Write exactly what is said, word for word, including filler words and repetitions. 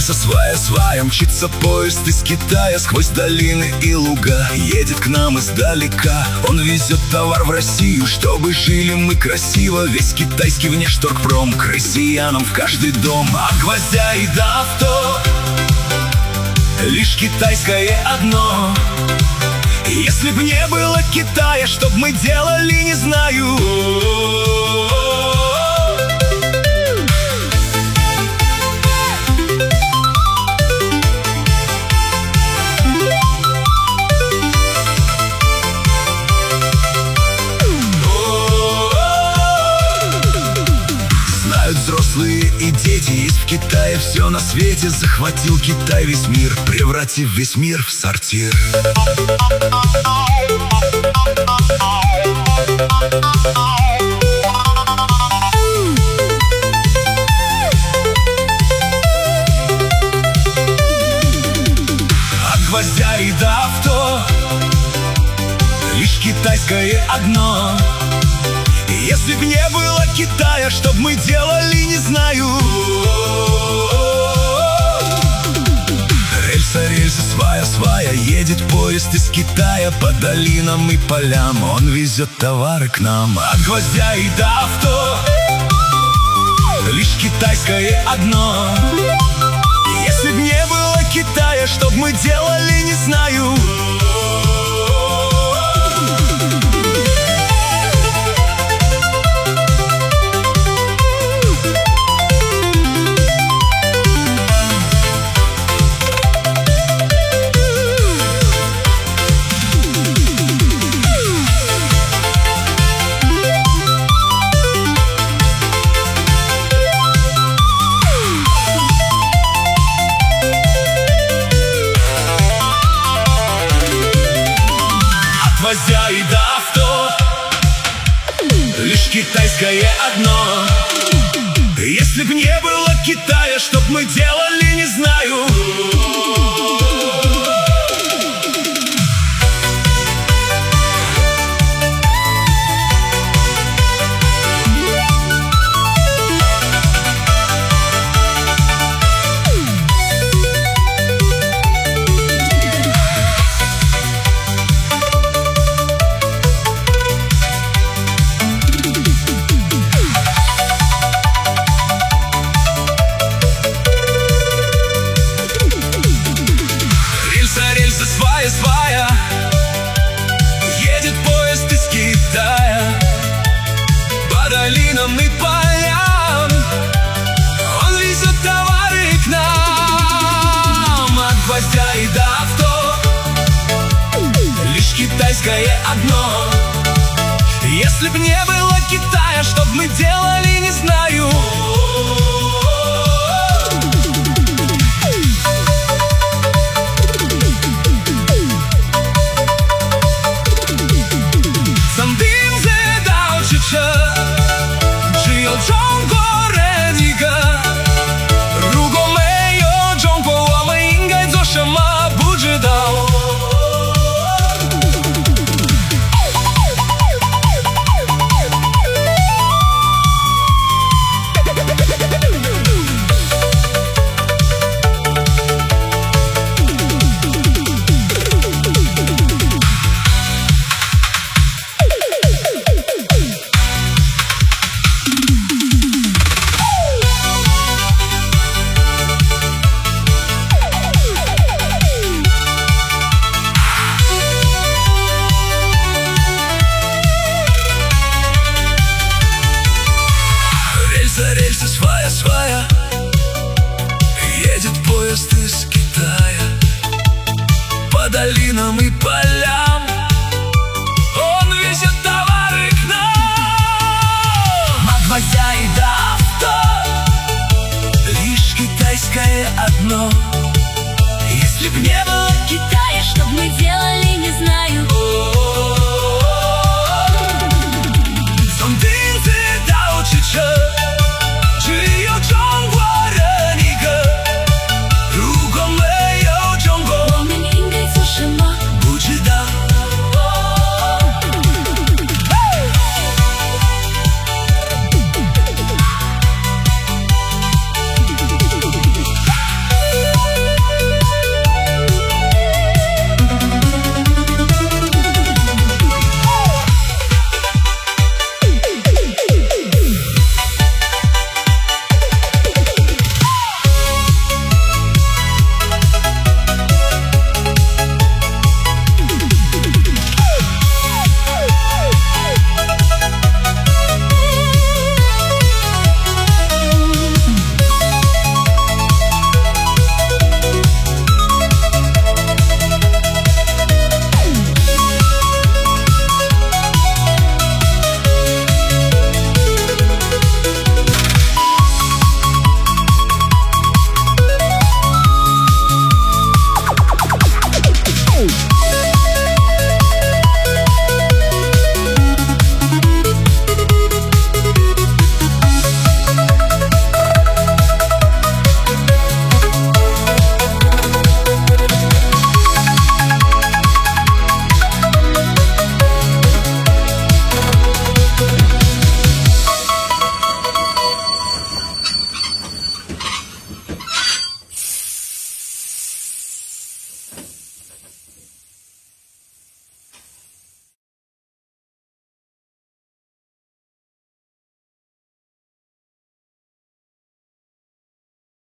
рельса, свая, свая, мчится поезд из Китая. Сквозь долины и луга едет к нам издалека. Он везет товар в Россию, чтобы жили мы красиво. Весь китайский внешторгпром к россиянам в каждый дом. От гвоздя и до авто лишь китайское одно. Если б не было Китая, что б мы делали, не знаю. Знают взрослые и дети, есть в Китае все на свете. Захватил Китай весь мир, превратив весь мир в сортир. От гвоздя и до авто лишь китайское одно. Если б не было Китая, что б мы делали, не знаю. Рельса, рельса, свая, свая, едет поезд из Китая. По долинам и полям он везет товары к нам. От гвоздя и до авто лишь китайское одно. Если б не было Китая, что б мы делали, не знаю. От гвоздя и до авто лишь китайское одно. Если б не было Китая, что б мы делали, не знаю. Свая, свая, едет поезд из Китая. По долинам и полям он везет товары к нам. От гвоздя и до авто лишь китайское одно. Если б не было Китая, что б мы делали, не знаю.